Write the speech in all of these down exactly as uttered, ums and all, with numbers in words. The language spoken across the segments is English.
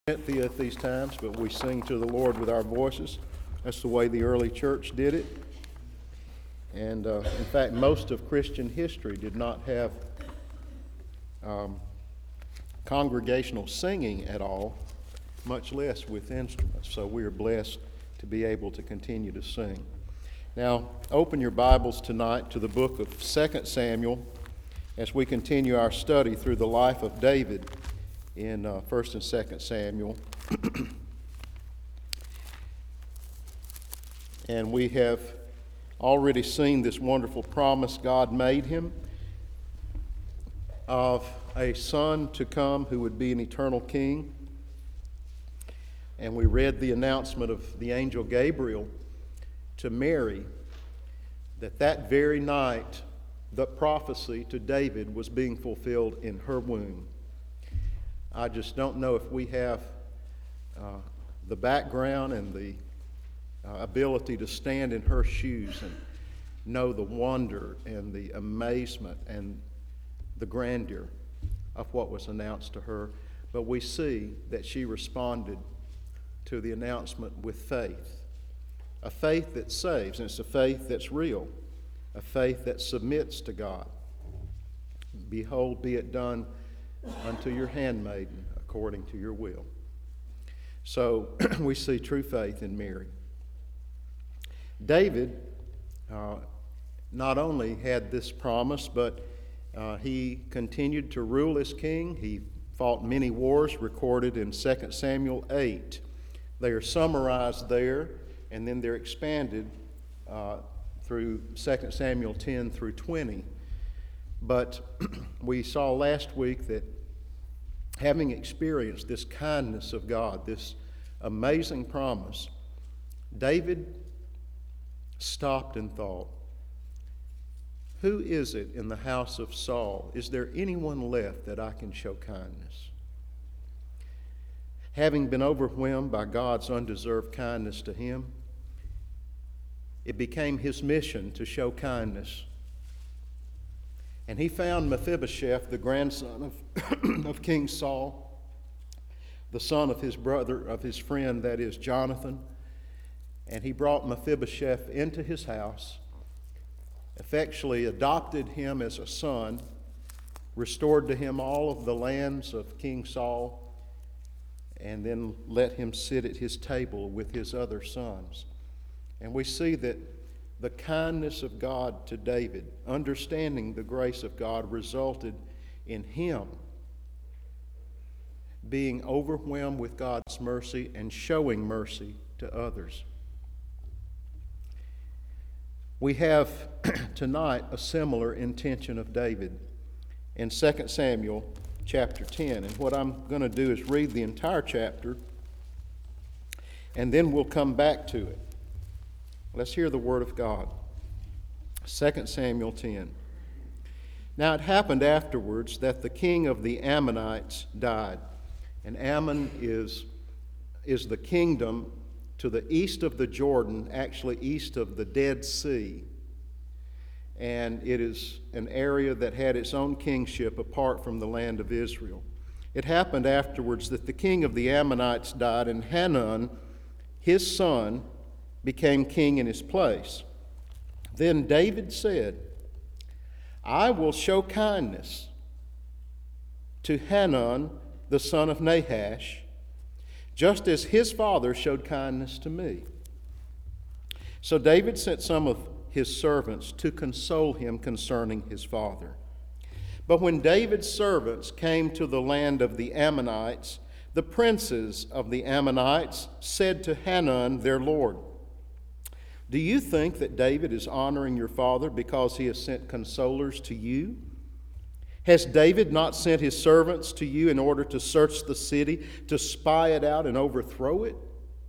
Thee at these times, but we sing to the Lord with our voices. That's the way the early church did it. And uh, in fact, most of Christian history did not have um, congregational singing at all, much less with instruments. So we are blessed to be able to continue to sing. Now, open your Bibles tonight to the book of Second Samuel as we continue our study through the life of David in uh, First and Second Samuel. And we have already seen this wonderful promise God made him of a son to come who would be an eternal king. And we read the announcement of the angel Gabriel to Mary that that very night the prophecy to David was being fulfilled in her womb. I just don't know if we have uh, the background and the uh, ability to stand in her shoes and know the wonder and the amazement and the grandeur of what was announced to her. But we see that she responded to the announcement with faith, a faith that saves, and it's a faith that's real, a faith that submits to God. Behold, be it done unto your handmaiden according to your will. So we see true faith in Mary. David uh, not only had this promise, but uh, he continued to rule as king. He fought many wars recorded in Second Samuel eight. They are summarized there, and then they're expanded uh, through Second Samuel ten through twenty. But we saw last week that having experienced this kindness of God, this amazing promise, David stopped and thought, who is it in the house of Saul? Is there anyone left that I can show kindness? Having been overwhelmed by God's undeserved kindness to him, it became his mission to show kindness. And he found Mephibosheth, the grandson of, of King Saul, the son of his brother, of his friend, that is Jonathan. And he brought Mephibosheth into his house, effectually adopted him as a son, restored to him all of the lands of King Saul, and then let him sit at his table with his other sons. And we see that the kindness of God to David, understanding the grace of God, resulted in him being overwhelmed with God's mercy and showing mercy to others. We have tonight a similar intention of David in Second Samuel chapter ten. And what I'm going to do is read the entire chapter, and then we'll come back to it. Let's hear the word of God. Second Samuel ten. Now it happened afterwards that the king of the Ammonites died. And Ammon is, is the kingdom to the east of the Jordan, actually east of the Dead Sea. And it is an area that had its own kingship apart from the land of Israel. It happened afterwards that the king of the Ammonites died, and Hanun, his son, became king in his place. Then David said, I will show kindness to Hanun, the son of Nahash, just as his father showed kindness to me. So David sent some of his servants to console him concerning his father. But when David's servants came to the land of the Ammonites, the princes of the Ammonites said to Hanun, their lord, do you think that David is honoring your father because he has sent consolers to you? Has David not sent his servants to you in order to search the city, to spy it out and overthrow it?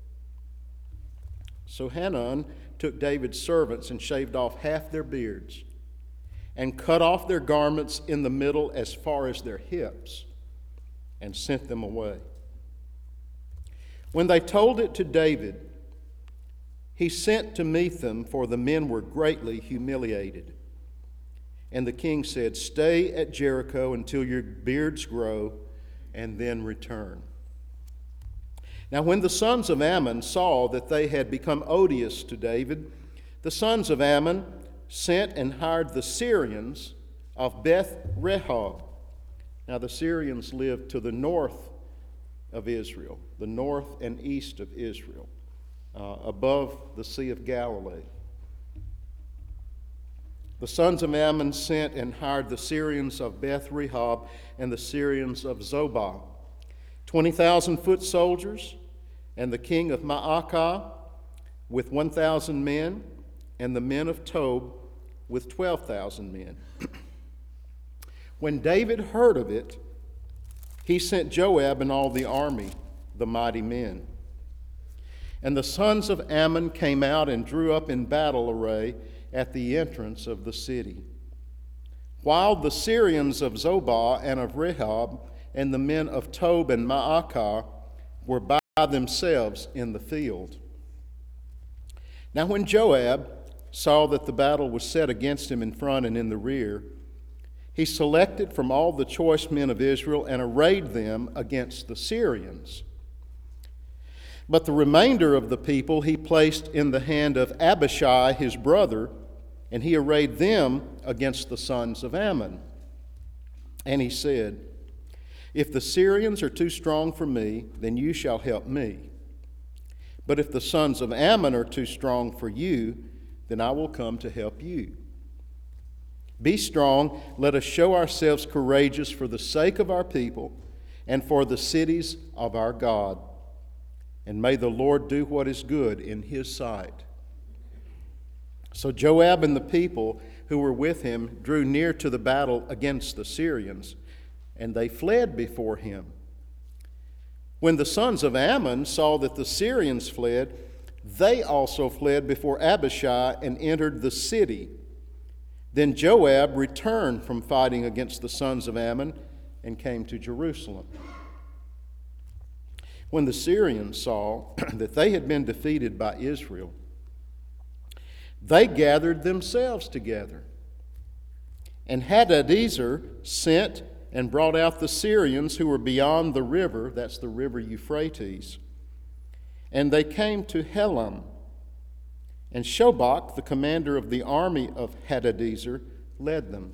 So Hanun took David's servants and shaved off half their beards and cut off their garments in the middle as far as their hips and sent them away. When they told it to David, he sent to meet them, for the men were greatly humiliated. And the king said, stay at Jericho until your beards grow, and then return. Now when the sons of Ammon saw that they had become odious to David, the sons of Ammon sent and hired the Syrians of Beth Rehob. Now the Syrians lived to the north of Israel, the north and east of Israel, uh, above the Sea of Galilee. The sons of Ammon sent and hired the Syrians of Beth Rehob and the Syrians of Zobah, twenty thousand foot soldiers, and the king of Maacah with one thousand men, and the men of Tob with twelve thousand men. When David heard of it, he sent Joab and all the army, the mighty men. And the sons of Ammon came out and drew up in battle array at the entrance of the city, while the Syrians of Zobah and of Rehob and the men of Tob and Maacah were by themselves in the field. Now when Joab saw that the battle was set against him in front and in the rear, he selected from all the choice men of Israel and arrayed them against the Syrians. But the remainder of the people he placed in the hand of Abishai his brother, and he arrayed them against the sons of Ammon. And he said, "If the Syrians are too strong for me, then you shall help me. But if the sons of Ammon are too strong for you, then I will come to help you. Be strong, let us show ourselves courageous for the sake of our people and for the cities of our God. And may the Lord do what is good in his sight." So Joab and the people who were with him drew near to the battle against the Syrians, and they fled before him. When the sons of Ammon saw that the Syrians fled, they also fled before Abishai and entered the city. Then Joab returned from fighting against the sons of Ammon and came to Jerusalem. When the Syrians saw that they had been defeated by Israel, they gathered themselves together. And Hadadezer sent and brought out the Syrians who were beyond the river, that's the river Euphrates. And they came to Helam. And Shobach, the commander of the army of Hadadezer, led them.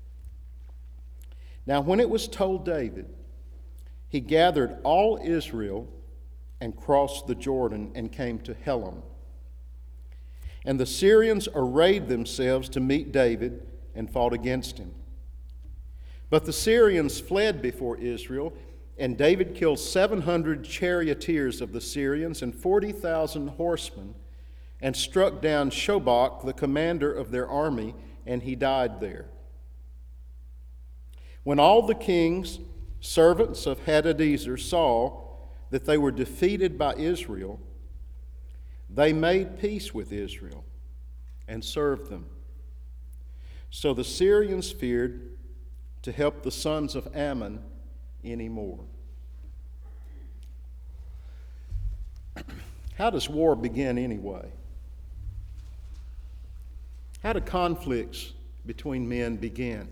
Now when it was told David, he gathered all Israel and crossed the Jordan and came to Helam. And the Syrians arrayed themselves to meet David and fought against him. But the Syrians fled before Israel, and David killed seven hundred charioteers of the Syrians and forty thousand horsemen, and struck down Shobach, the commander of their army, and he died there. When all the kings, servants of Hadadezer, saw that they were defeated by Israel, they made peace with Israel and served them. So the Syrians feared to help the sons of Ammon anymore. How does war begin anyway? How do conflicts between men begin?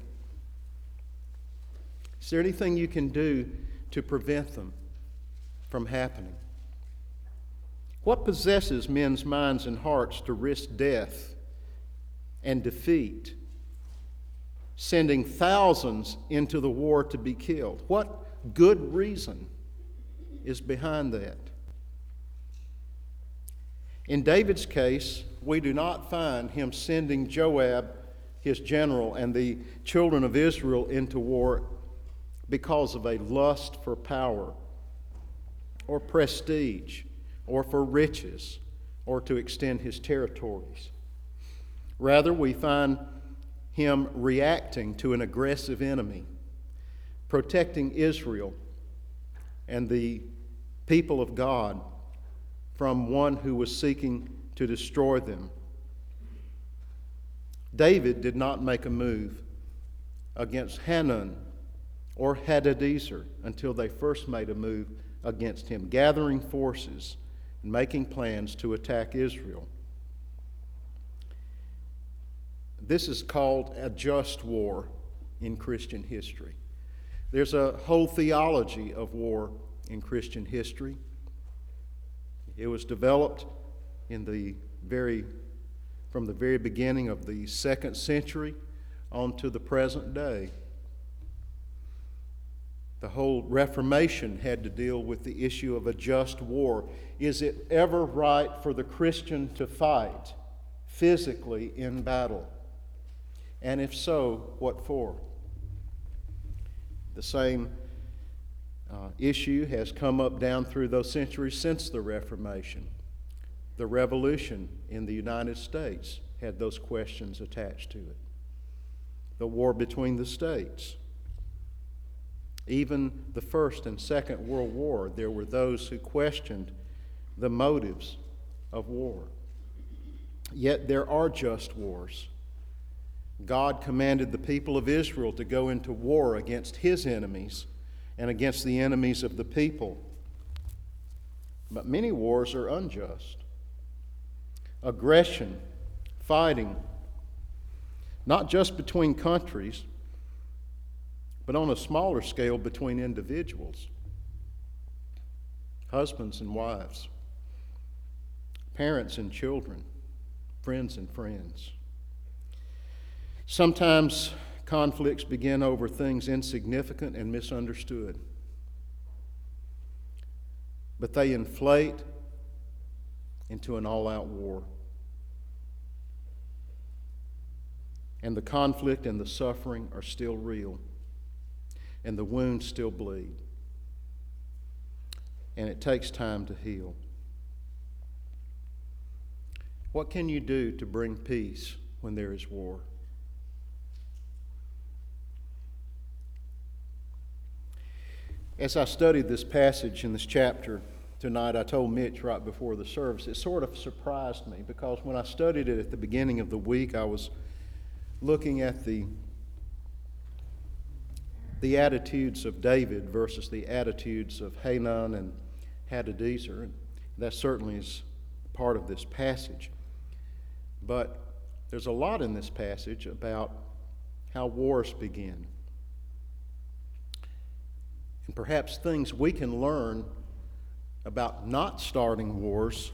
Is there anything you can do to prevent them from happening? What possesses men's minds and hearts to risk death and defeat, sending thousands into the war to be killed? What good reason is behind that? In David's case, we do not find him sending Joab, his general, and the children of Israel into war because of a lust for power or prestige or for riches or to extend his territories. Rather, we find him reacting to an aggressive enemy, protecting Israel and the people of God from one who was seeking to destroy them. David did not make a move against Hanun or Hadadezer until they first made a move against him, gathering forces and making plans to attack Israel. This is called a just war in Christian history. There's a whole theology of war in Christian history. It was developed in the very, from the very beginning of the second century on to the present day. The whole Reformation had to deal with the issue of a just war. Is it ever right for the Christian to fight physically in battle? And if so, what for? The same uh, issue has come up down through those centuries since the Reformation. The Revolution in the United States had those questions attached to it. The war between the states. Even the First and Second World War, there were those who questioned the motives of war. Yet there are just wars. God commanded the people of Israel to go into war against his enemies and against the enemies of the people. But many wars are unjust. Aggression, fighting, not just between countries, but on a smaller scale between individuals, husbands and wives, parents and children, friends and friends. Sometimes conflicts begin over things insignificant and misunderstood, but they inflate into an all-out war. And the conflict and the suffering are still real, and the wounds still bleed, and it takes time to heal. What can you do to bring peace when there is war? As I studied this passage in this chapter tonight, I told Mitch right before the service, it sort of surprised me because when I studied it at the beginning of the week, I was looking at the, the attitudes of David versus the attitudes of Hanun and Hadadezer, and that certainly is part of this passage. But there's a lot in this passage about how wars begin. And perhaps things we can learn about not starting wars,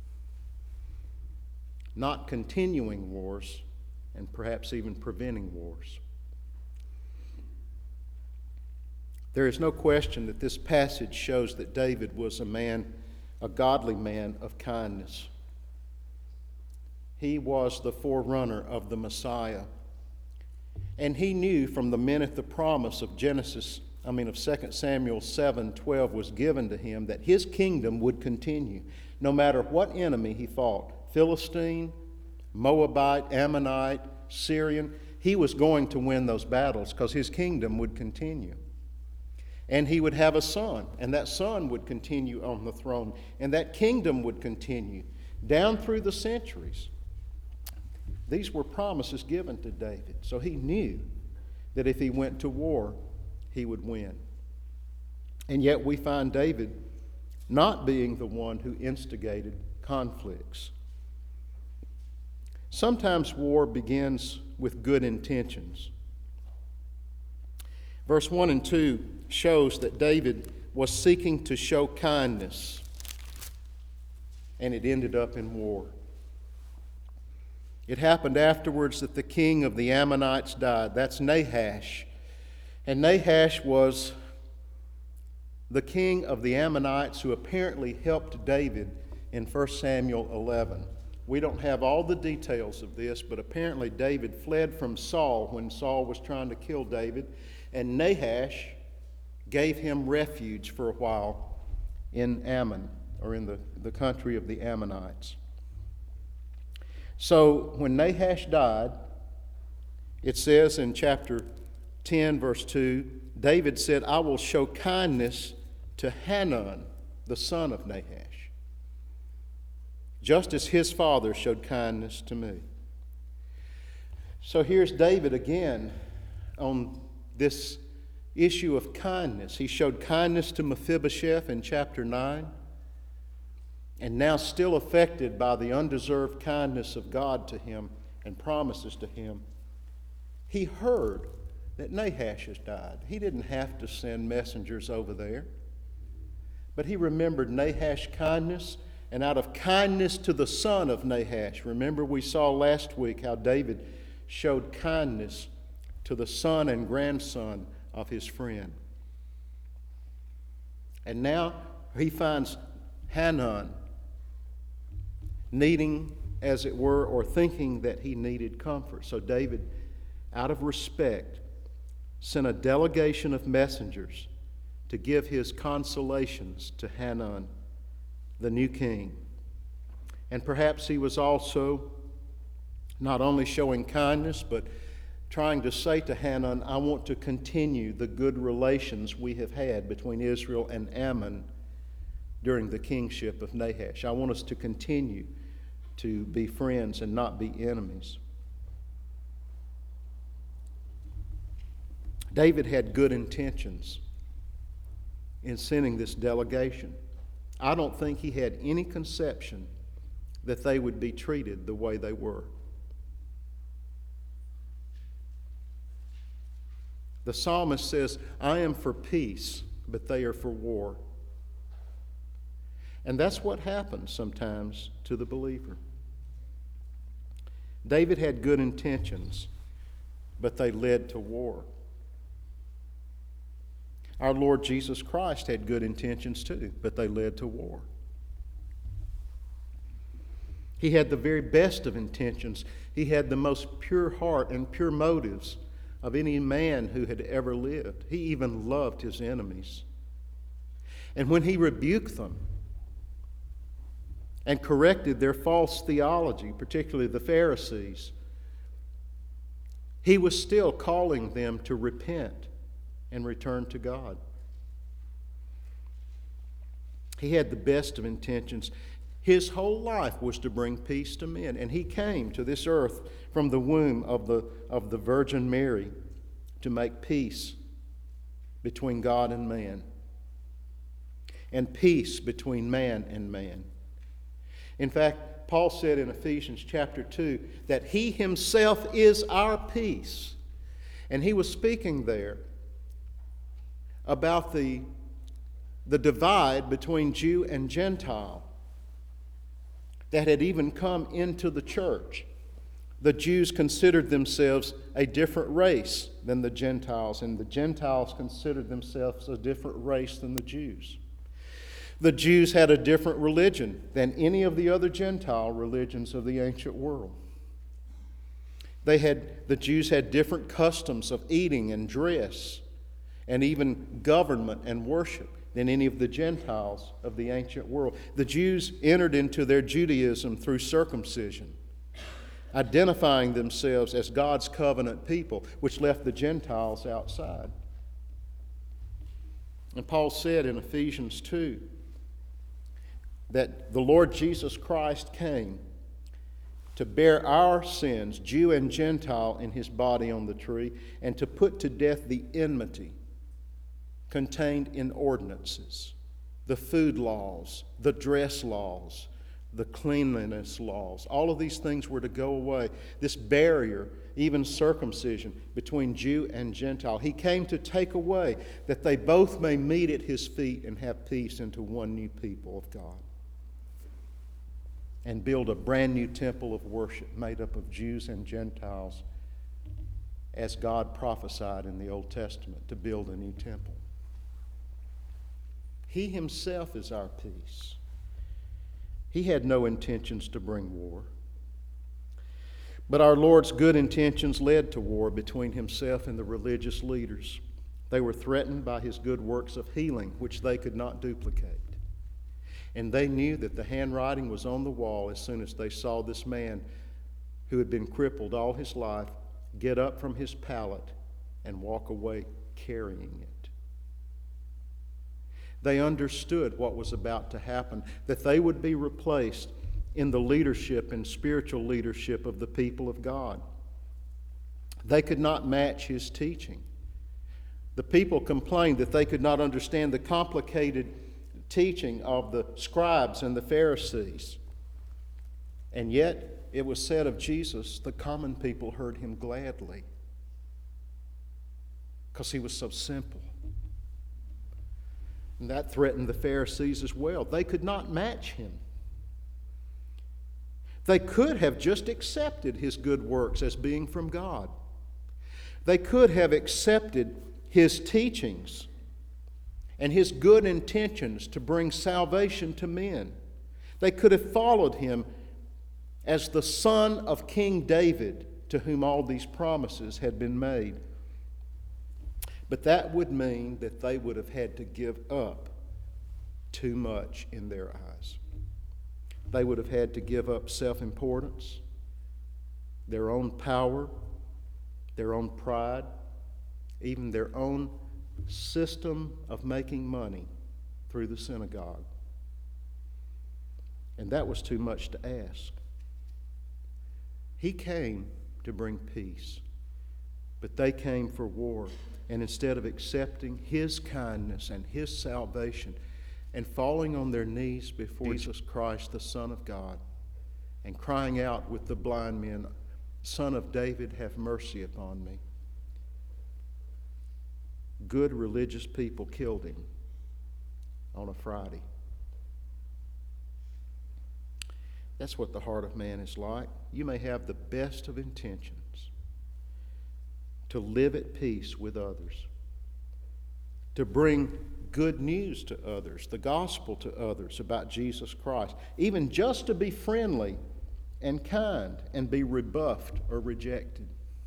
not continuing wars, and perhaps even preventing wars. There is no question that this passage shows that David was a man, a godly man of kindness. He was the forerunner of the Messiah. And he knew from the minute the promise of Genesis I mean, of Second Samuel seven twelve was given to him, that his kingdom would continue, no matter what enemy he fought, Philistine, Moabite, Ammonite, Syrian. He was going to win those battles because his kingdom would continue. And he would have a son, and that son would continue on the throne, and that kingdom would continue down through the centuries. These were promises given to David, so he knew that if he went to war, he would win. And yet we find David not being the one who instigated conflicts. Sometimes war begins with good intentions. Verse one and two shows that David was seeking to show kindness, and it ended up in war. It happened afterwards that the king of the Ammonites died. That's Nahash. And Nahash was the king of the Ammonites who apparently helped David in First Samuel eleven. We don't have all the details of this, but apparently David fled from Saul when Saul was trying to kill David, and Nahash gave him refuge for a while in Ammon, or in the, the country of the Ammonites. So when Nahash died, it says in chapter ten, verse two, David said, I will show kindness to Hanun, the son of Nahash, just as his father showed kindness to me. So here's David again on this issue of kindness. He showed kindness to Mephibosheth in chapter nine, and now still affected by the undeserved kindness of God to him and promises to him, he heard that Nahash has died. He didn't have to send messengers over there, but he remembered Nahash's kindness and out of kindness to the son of Nahash. Remember, we saw last week how David showed kindness to the son and grandson of his friend. And now he finds Hanun needing, as it were, or thinking that he needed comfort. So David, out of respect, sent a delegation of messengers to give his consolations to Hanun, the new king. And perhaps he was also not only showing kindness, but trying to say to Hanun, I want to continue the good relations we have had between Israel and Ammon during the kingship of Nahash. I want us to continue to be friends and not be enemies. David had good intentions in sending this delegation. I don't think he had any conception that they would be treated the way they were. The psalmist says, I am for peace, but they are for war. And that's what happens sometimes to the believer. David had good intentions, but they led to war. Our Lord Jesus Christ had good intentions too, but they led to war. He had the very best of intentions. He had the most pure heart and pure motives of any man who had ever lived. He even loved his enemies. And when he rebuked them and corrected their false theology, particularly the Pharisees, he was still calling them to repent and return to God. He had the best of intentions. His whole life was to bring peace to men, and he came to this earth from the womb of the, of the Virgin Mary to make peace between God and man, and peace between man and man. In fact, Paul said in Ephesians chapter two that he himself is our peace. And he was speaking there about the, the divide between Jew and Gentile that had even come into the church. The Jews considered themselves a different race than the Gentiles, and the Gentiles considered themselves a different race than the Jews. The Jews had a different religion than any of the other Gentile religions of the ancient world. They had, the Jews had different customs of eating and dress, and even government and worship than any of the Gentiles of the ancient world. The Jews entered into their Judaism through circumcision, identifying themselves as God's covenant people, which left the Gentiles outside. And Paul said in Ephesians two that the Lord Jesus Christ came to bear our sins, Jew and Gentile, in his body on the tree, and to put to death the enmity contained in ordinances, the food laws, the dress laws, the cleanliness laws. All of these things were to go away. This barrier, even circumcision, between Jew and Gentile. He came to take away that they both may meet at his feet and have peace into one new people of God, and build a brand new temple of worship made up of Jews and Gentiles, as God prophesied in the Old Testament, to build a new temple. He himself is our peace. He had no intentions to bring war. But our Lord's good intentions led to war between himself and the religious leaders. They were threatened by his good works of healing, which they could not duplicate. And they knew that the handwriting was on the wall as soon as they saw this man who had been crippled all his life get up from his pallet and walk away carrying it. They understood what was about to happen, that they would be replaced in the leadership and spiritual leadership of the people of God. They could not match his teaching. The people complained that they could not understand the complicated teaching of the scribes and the Pharisees. And yet, it was said of Jesus, the common people heard him gladly because he was so simple. And that threatened the Pharisees as well. They could not match him. They could have just accepted his good works as being from God. They could have accepted his teachings and his good intentions to bring salvation to men. They could have followed him as the son of King David, to whom all these promises had been made. But that would mean that they would have had to give up too much in their eyes. They would have had to give up self-importance, their own power, their own pride, even their own system of making money through the synagogue. And that was too much to ask. He came to bring peace, but they came for war. And instead of accepting his kindness and his salvation and falling on their knees before Jesus Christ, the Son of God, and crying out with the blind men, "Son of David, have mercy upon me," good religious people killed him on a Friday. That's what the heart of man is like. You may have the best of intentions to live at peace with others, to bring good news to others, the gospel to others about Jesus Christ, even just to be friendly and kind and be rebuffed or rejected.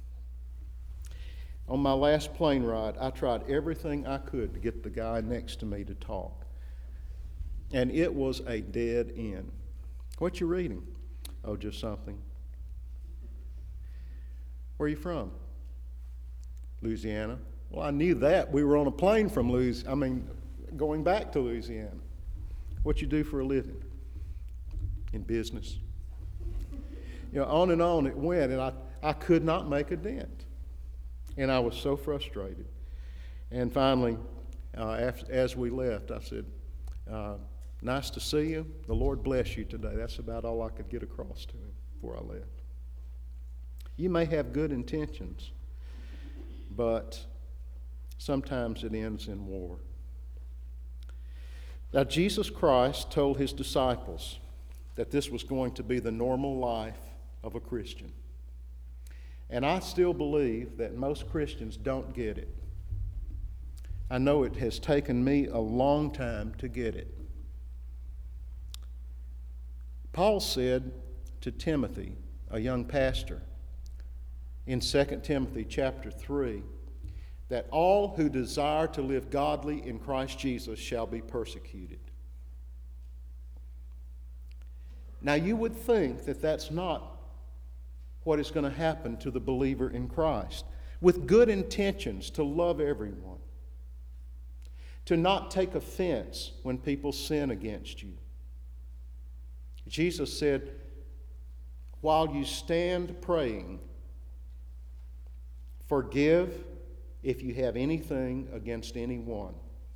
On my last plane ride, I tried everything I could to get the guy next to me to talk, and it was a dead end. What you reading? Oh, just something. Where are you from? Louisiana. Well, I knew that. We were on a plane from Louisiana. I mean, going back to Louisiana. What you do for a living? In business. You know, on and on it went, and I, I could not make a dent. And I was so frustrated. And finally, uh, after, as we left, I said, uh, "Nice to see you. The Lord bless you today." That's about all I could get across to him before I left. You may have good intentions, but sometimes it ends in war. Now, Jesus Christ told his disciples that this was going to be the normal life of a Christian. And I still believe that most Christians don't get it. I know it has taken me a long time to get it. Paul said to Timothy, a young pastor, in Second Timothy chapter three, that all who desire to live godly in Christ Jesus shall be persecuted. Now, you would think that that's not what is going to happen to the believer in Christ. With good intentions to love everyone, to not take offense when people sin against you. Jesus said, "While you stand praying, forgive if you have anything against anyone,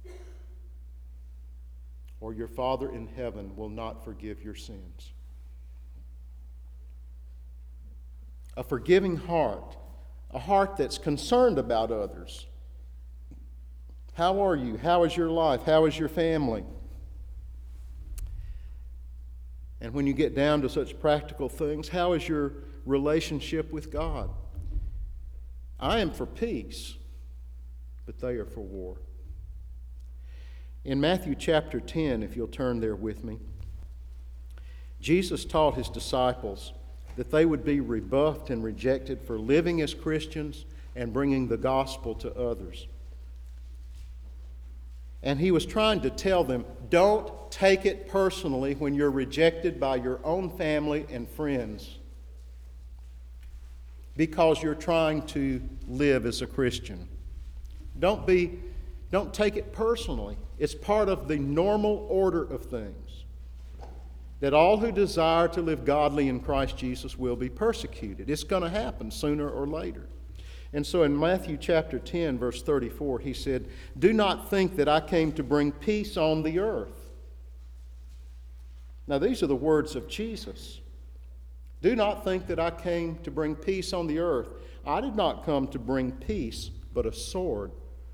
or your Father in heaven will not forgive your sins." A forgiving heart, a heart that's concerned about others. How are you? How is your life? How is your family? And when you get down to such practical things, how is your relationship with God? I am for peace, but they are for war. In Matthew chapter ten, if you'll turn there with me, Jesus taught his disciples that they would be rebuffed and rejected for living as Christians and bringing the gospel to others. And he was trying to tell them, don't take it personally when you're rejected by your own family and friends because you're trying to live as a Christian. Don't be, don't take it personally. It's part of the normal order of things, that all who desire to live godly in Christ Jesus will be persecuted. It's going to happen sooner or later. And so in Matthew chapter ten, verse thirty-four, he said, "Do not think that I came to bring peace on the earth." Now, these are the words of Jesus. "Do not think that I came to bring peace on the earth. I did not come to bring peace, but a sword.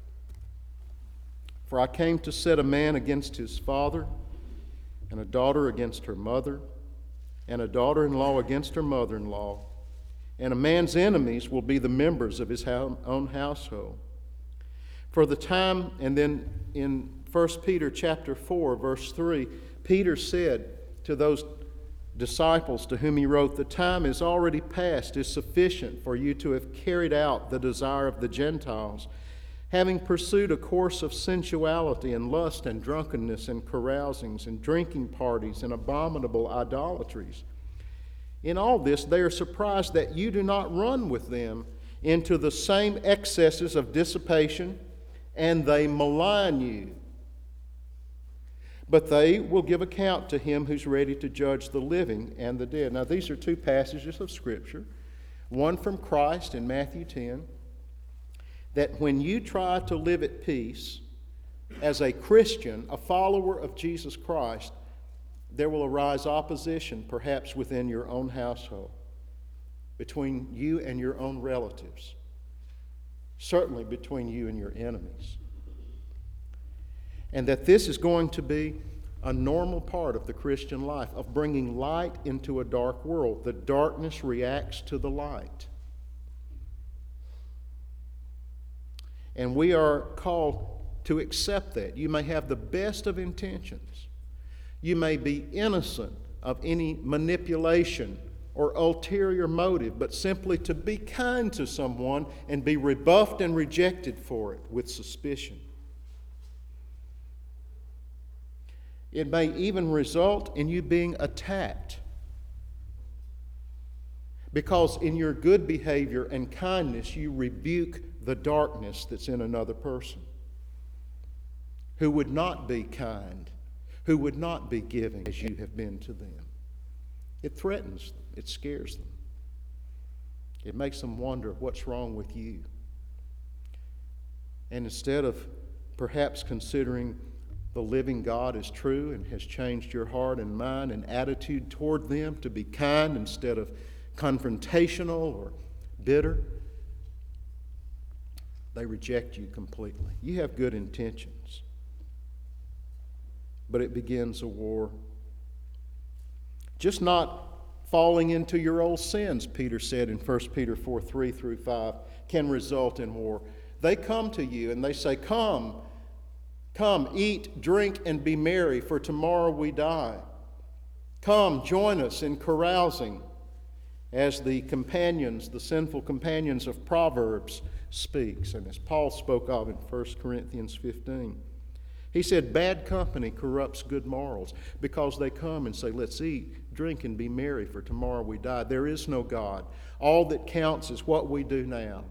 For I came to set a man against his father, and a daughter against her mother, and a daughter-in-law against her mother-in-law, and a man's enemies will be the members of his own household. For the time, and then in First Peter chapter four, verse three, Peter said to those disciples to whom he wrote, "The time is already past, is sufficient for you to have carried out the desire of the Gentiles, having pursued a course of sensuality and lust and drunkenness and carousings and drinking parties and abominable idolatries. In all this they are surprised that you do not run with them into the same excesses of dissipation, and they malign you. But they will give account to him who's ready to judge the living and the dead." Now, these are two passages of Scripture, one from Christ in Matthew ten, that when you try to live at peace as a Christian, a follower of Jesus Christ, there will arise opposition, perhaps within your own household, between you and your own relatives, certainly between you and your enemies. And that this is going to be a normal part of the Christian life, of bringing light into a dark world. The darkness reacts to the light. And we are called to accept that. You may have the best of intentions. You may be innocent of any manipulation or ulterior motive, but simply to be kind to someone and be rebuffed and rejected for it with suspicion. It may even result in you being attacked, because in your good behavior and kindness you rebuke the darkness that's in another person who would not be kind, who would not be giving as you have been to them. It threatens them. It scares them. It makes them wonder what's wrong with you. And instead of perhaps considering the living God is true and has changed your heart and mind and attitude toward them to be kind instead of confrontational or bitter, they reject you completely. You have good intentions, but it begins a war. Just not falling into your old sins, Peter said in First Peter four, three through five, can result in war. They come to you and they say, Come, come, eat, drink, and be merry, for tomorrow we die. Come, join us in carousing, as the companions, the sinful companions of Proverbs speaks, and as Paul spoke of in First Corinthians fifteen. He said, bad company corrupts good morals, because they come and say, let's eat, drink, and be merry, for tomorrow we die. There is no God. All that counts is what we do now.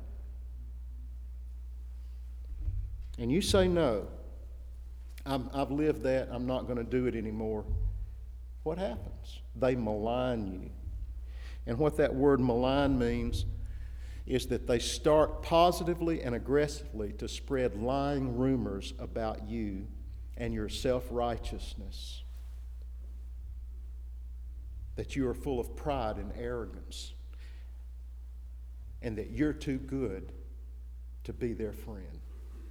And you say, no, I'm, I've lived that, I'm not going to do it anymore. What happens? They malign you. And what that word malign means is that they start positively and aggressively to spread lying rumors about you and your self-righteousness. That you are full of pride and arrogance, and that you're too good to be their friend.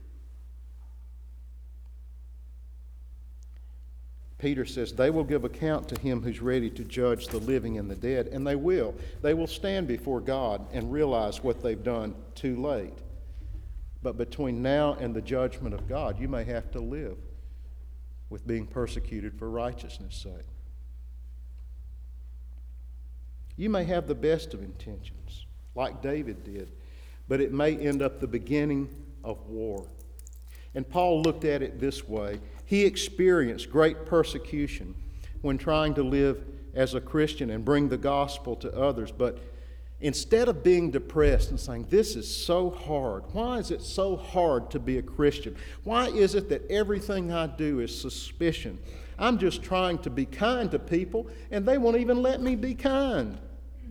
Peter says they will give account to him who's ready to judge the living and the dead, and they will. They will stand before God and realize what they've done too late. But between now and the judgment of God, you may have to live with being persecuted for righteousness' sake. You may have the best of intentions, like David did, but it may end up the beginning of war. And Paul looked at it this way. He experienced great persecution when trying to live as a Christian and bring the gospel to others. But instead of being depressed and saying, this is so hard, why is it so hard to be a Christian? Why is it that everything I do is suspicion? I'm just trying to be kind to people, and they won't even let me be kind.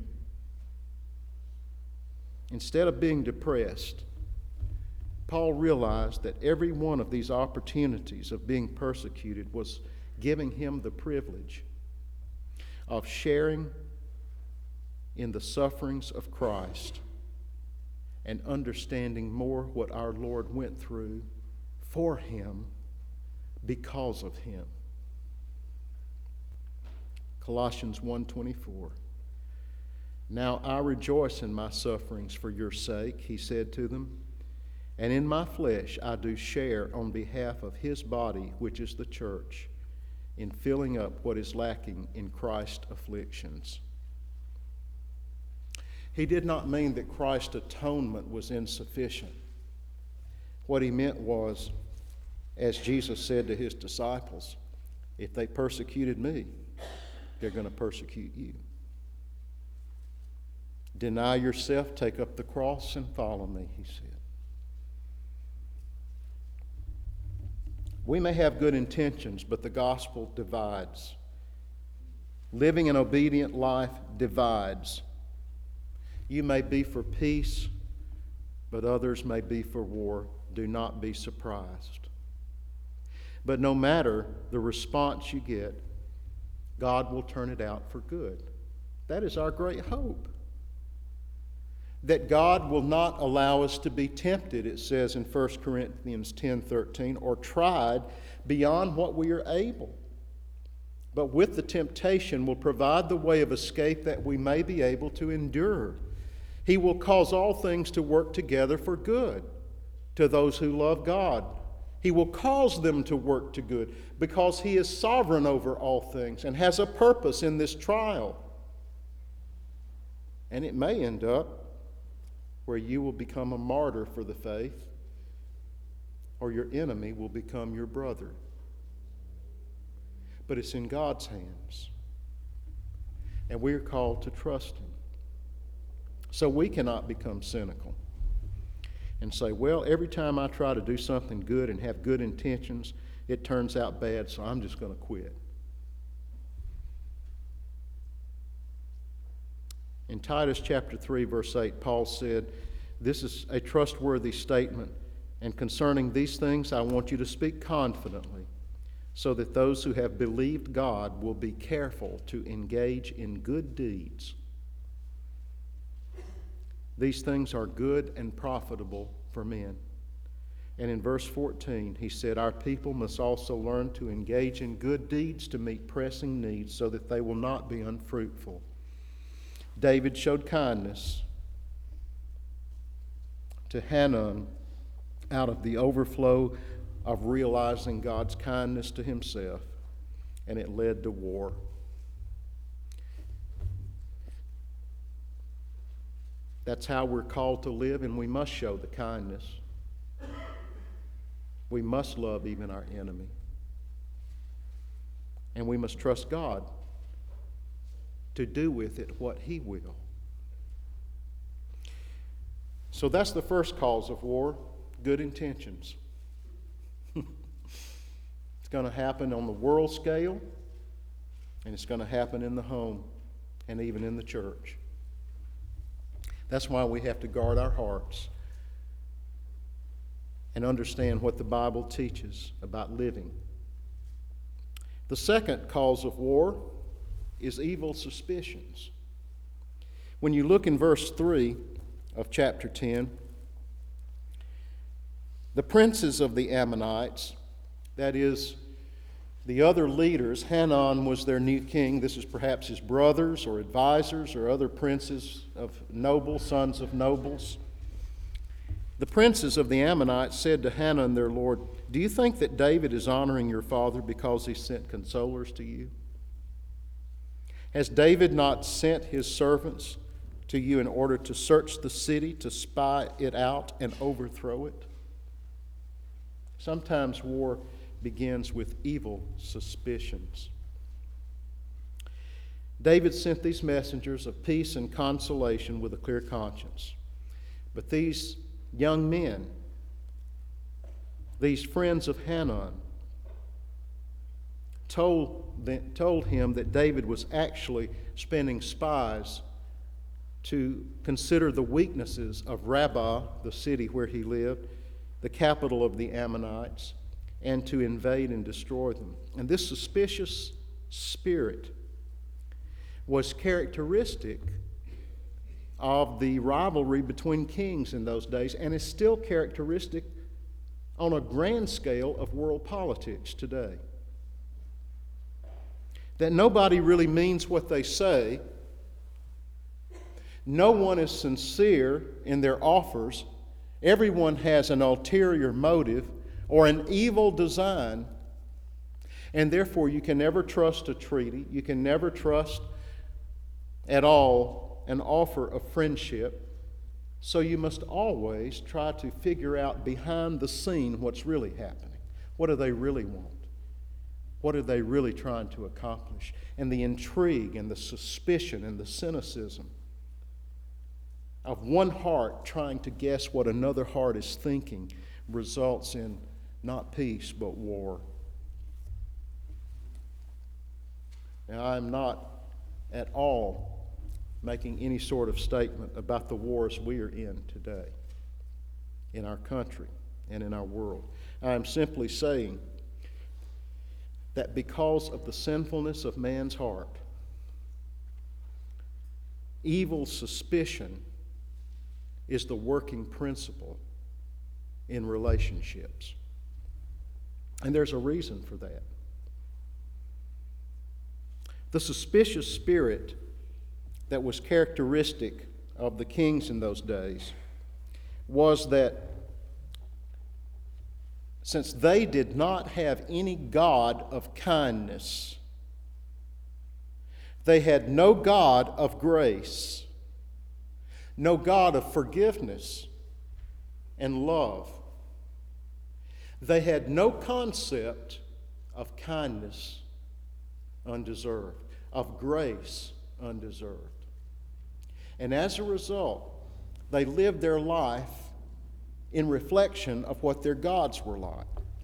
Instead of being depressed, Paul realized that every one of these opportunities of being persecuted was giving him the privilege of sharing in the sufferings of Christ and understanding more what our Lord went through for him because of him. Colossians one twenty-four. Now I rejoice in my sufferings for your sake, he said to them, and in my flesh I do share on behalf of his body, which is the church, in filling up what is lacking in Christ's afflictions. He did not mean that Christ's atonement was insufficient. What he meant was, as Jesus said to his disciples, if they persecuted me, they're going to persecute you. Deny yourself, take up the cross, and follow me, he said. We may have good intentions, but the gospel divides. Living an obedient life divides. You may be for peace, but others may be for war. Do not be surprised. But no matter the response you get, God will turn it out for good. That is our great hope. That God will not allow us to be tempted, it says in First Corinthians ten thirteen, or tried beyond what we are able. But with the temptation will provide the way of escape that we may be able to endure. He will cause all things to work together for good to those who love God. He will cause them to work to good because He is sovereign over all things and has a purpose in this trial. And it may end up where you will become a martyr for the faith, or your enemy will become your brother. But it's in God's hands, and we are called to trust Him. So we cannot become cynical and say, well, every time I try to do something good and have good intentions, it turns out bad, so I'm just going to quit. In Titus chapter three, verse eight, Paul said, this is a trustworthy statement, and concerning these things I want you to speak confidently, so that those who have believed God will be careful to engage in good deeds. These things are good and profitable for men. And in verse fourteen, he said, our people must also learn to engage in good deeds to meet pressing needs so that they will not be unfruitful. David showed kindness to Hanun out of the overflow of realizing God's kindness to himself, and it led to war. That's how we're called to live, and we must show the kindness. We must love even our enemy. And we must trust God to do with it what He will. So that's the first cause of war, good intentions. It's going to happen on the world scale, and it's going to happen in the home and even in the church. That's why we have to guard our hearts and understand what the Bible teaches about living. The second cause of war is evil suspicions. When you look in verse three of chapter ten, the princes of the Ammonites, that is, the other leaders, Hanun was their new king. This is perhaps his brothers or advisors or other princes of nobles, sons of nobles. The princes of the Ammonites said to Hanun, their lord, do you think that David is honoring your father because he sent consolers to you? Has David not sent his servants to you in order to search the city, to spy it out and overthrow it? Sometimes war begins with evil suspicions. David sent these messengers of peace and consolation with a clear conscience. But these young men, these friends of Hanun, told, them, told him that David was actually spending spies to consider the weaknesses of Rabbah, the city where he lived, the capital of the Ammonites, and to invade and destroy them. And this suspicious spirit was characteristic of the rivalry between kings in those days, and is still characteristic on a grand scale of world politics today. that nobody really means what they say. No one is sincere in their offers. Everyone has an ulterior motive or an evil design. And therefore, you can never trust a treaty. You can never trust at all an offer of friendship. So you must always try to figure out behind the scene what's really happening. What do they really want? What are they really trying to accomplish? And the intrigue and the suspicion and the cynicism of one heart trying to guess what another heart is thinking results in not peace but war. Now, I'm not at all making any sort of statement about the wars we are in today in our country and in our world. I am simply saying that because of the sinfulness of man's heart, evil suspicion is the working principle in relationships. And there's a reason for that. The suspicious spirit that was characteristic of the kings in those days was that since they did not have any God of kindness, they had no God of grace, no God of forgiveness and love. They had no concept of kindness undeserved, of grace undeserved. And as a result, they lived their life in reflection of what their gods were like.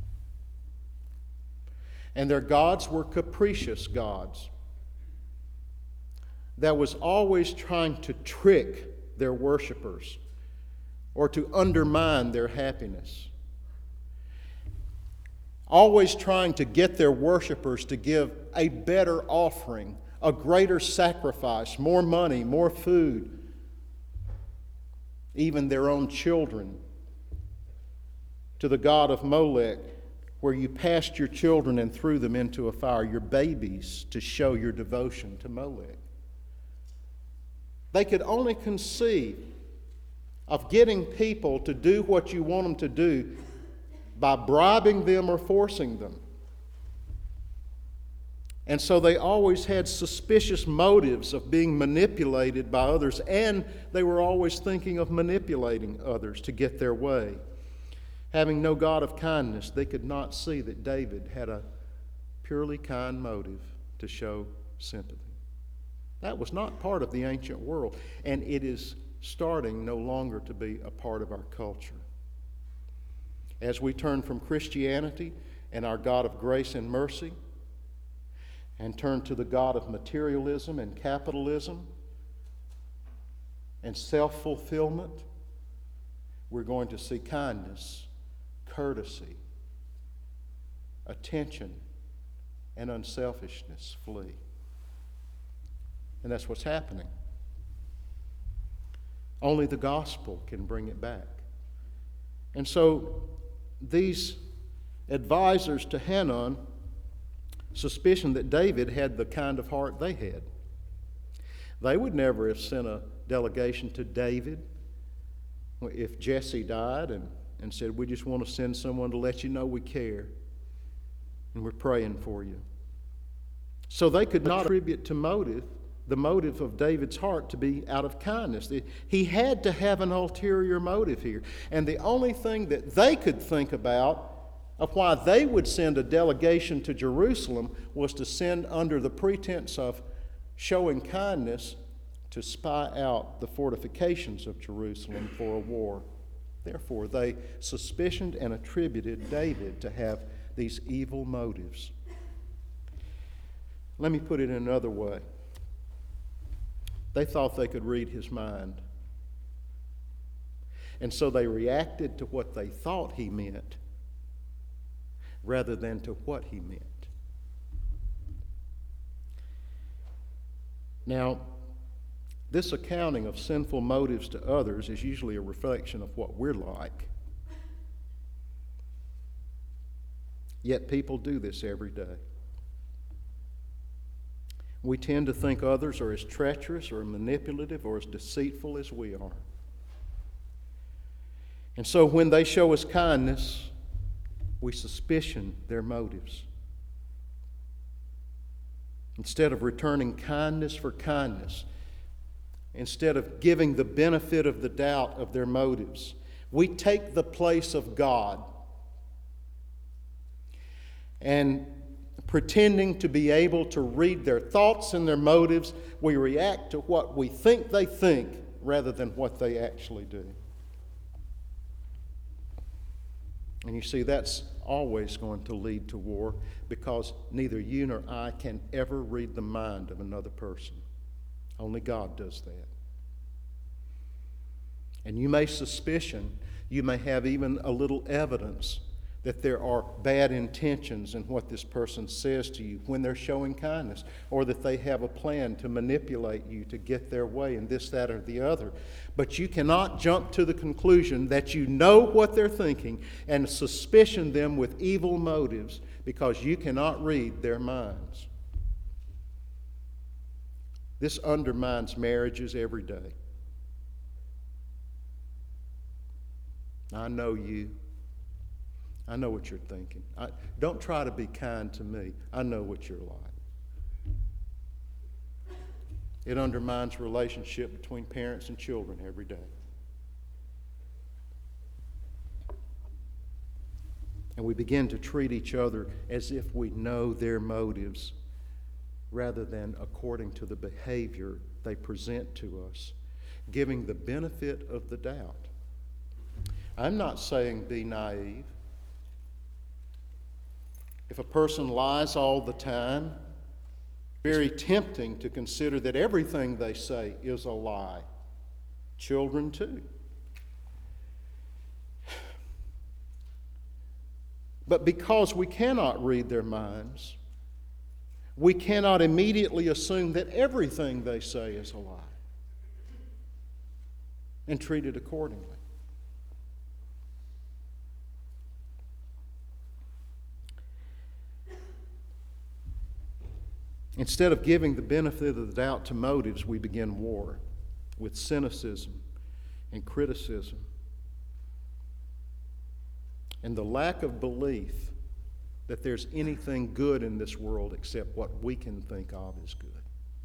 And their gods were capricious gods that was always trying to trick their worshipers or to undermine their happiness. Always trying to get their worshipers to give a better offering, a greater sacrifice, more money, more food, even their own children, to the god of Molech, where you passed your children and threw them into a fire, your babies, to show your devotion to Molech. They could only conceive of getting people to do what you want them to do by bribing them or forcing them. And so they always had suspicious motives of being manipulated by others, and they were always thinking of manipulating others to get their way. Having no God of kindness, they could not see that David had a purely kind motive to show sympathy. That was not part of the ancient world, and it is starting no longer to be a part of our culture. As we turn from Christianity and our God of grace and mercy and turn to the God of materialism and capitalism and self-fulfillment, we're going to see kindness, courtesy, attention, and unselfishness flee. And that's what's happening. Only the gospel can bring it back. And so these advisors to Hanun suspicioned that David had the kind of heart they had. They would never have sent a delegation to David if Jesse died and, and said, we just want to send someone to let you know we care and we're praying for you. So they could not attribute to motive the motive of David's heart to be out of kindness. He had to have an ulterior motive here. And the only thing that they could think about of why they would send a delegation to Jerusalem was to send under the pretense of showing kindness to spy out the fortifications of Jerusalem for a war. Therefore, they suspicioned and attributed David to have these evil motives. Let me put it in another way. They thought they could read his mind. And so they reacted to what they thought he meant rather than to what he meant. Now, this accounting of sinful motives to others is usually a reflection of what we're like. Yet people do this every day. We tend to think others are as treacherous or manipulative or as deceitful as we are. And so when they show us kindness, we suspicion their motives. Instead of returning kindness for kindness, instead of giving the benefit of the doubt of their motives, we take the place of God and pretending to be able to read their thoughts and their motives, we react to what we think they think rather than what they actually do. And you see, that's always going to lead to war, because neither you nor I can ever read the mind of another person. Only God does that. And you may suspicion, you may have even a little evidence that there are bad intentions in what this person says to you when they're showing kindness, or that they have a plan to manipulate you to get their way in this, that, or the other. But you cannot jump to the conclusion that you know what they're thinking and suspicion them with evil motives, because you cannot read their minds. This undermines marriages every day. I know you. I know what you're thinking. I, don't try to be kind to me. I know what you're like. It undermines relationship between parents and children every day. And we begin to treat each other as if we know their motives rather than according to the behavior they present to us, giving the benefit of the doubt. I'm not saying be naive. If a person lies all the time, very tempting to consider that everything they say is a lie. Children too. But because we cannot read their minds, we cannot immediately assume that everything they say is a lie and treat it accordingly. Instead of giving the benefit of the doubt to motives, we begin war with cynicism and criticism and the lack of belief that there's anything good in this world except what we can think of as good.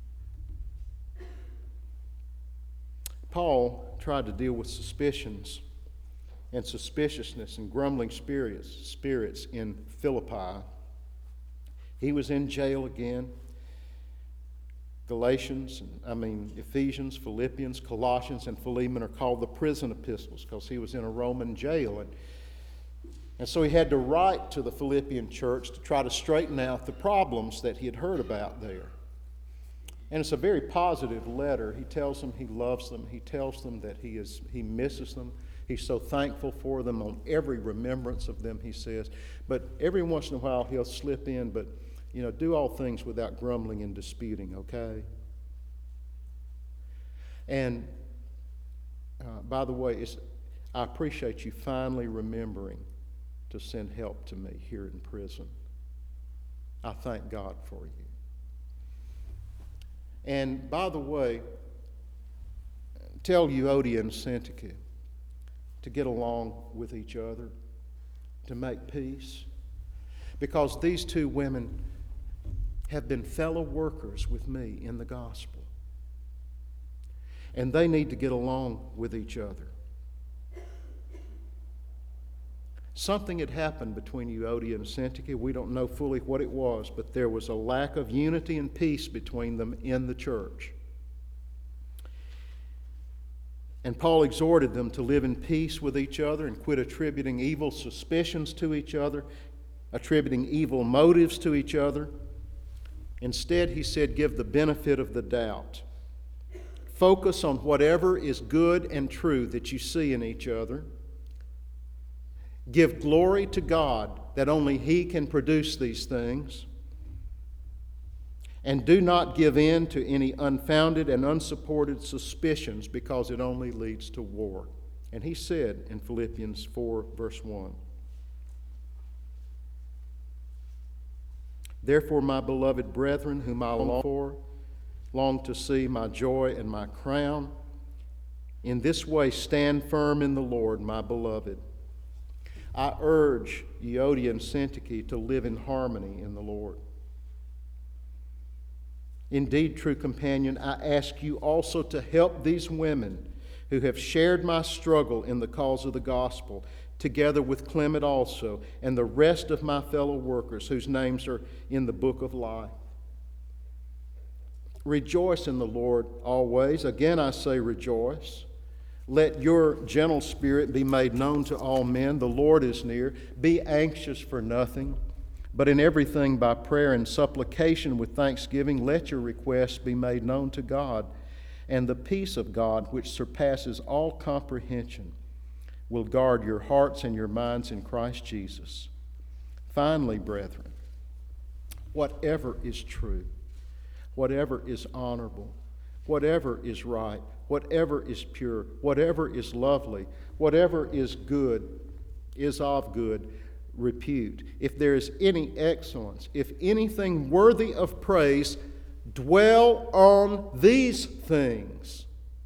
Paul tried to deal with suspicions and suspiciousness and grumbling spirits, spirits in Philippi. He was in jail again. Galatians, I mean Ephesians, Philippians, Colossians, and Philemon are called the prison epistles because he was in a Roman jail. And, and so he had to write to the Philippian church to try to straighten out the problems that he had heard about there. And it's a very positive letter. He tells them he loves them. He tells them that he is he misses them. He's so thankful for them on every remembrance of them, he says. But every once in a while he'll slip in, but you know, do all things without grumbling and disputing, okay? And uh, by the way, it's, I appreciate you finally remembering to send help to me here in prison. I thank God for you. And by the way, tell Euodia and Syntyche to get along with each other, to make peace, because these two women have been fellow workers with me in the gospel. And they need to get along with each other. Something had happened between Euodia and Syntyche. We don't know fully what it was, but there was a lack of unity and peace between them in the church. And Paul exhorted them to live in peace with each other and quit attributing evil suspicions to each other, attributing evil motives to each other. Instead, he said, give the benefit of the doubt. Focus on whatever is good and true that you see in each other. Give glory to God that only He can produce these things. And do not give in to any unfounded and unsupported suspicions, because it only leads to war. And he said in Philippians four, verse one, Therefore, my beloved brethren, whom I long for, long to see my joy and my crown. In this way stand firm in the Lord, my beloved. I urge Euodia and Syntyche to live in harmony in the Lord. Indeed, true companion, I ask you also to help these women who have shared my struggle in the cause of the gospel, together with Clement also, and the rest of my fellow workers whose names are in the book of life. Rejoice in the Lord always. Again I say rejoice. Let your gentle spirit be made known to all men. The Lord is near. Be anxious for nothing, but in everything by prayer and supplication with thanksgiving, let your requests be made known to God. And the peace of God, which surpasses all comprehension, will guard your hearts and your minds in Christ Jesus. Finally, brethren, whatever is true, whatever is honorable, whatever is right, whatever is pure, whatever is lovely, whatever is good, is of good repute. If there is any excellence, if anything worthy of praise, dwell on these things.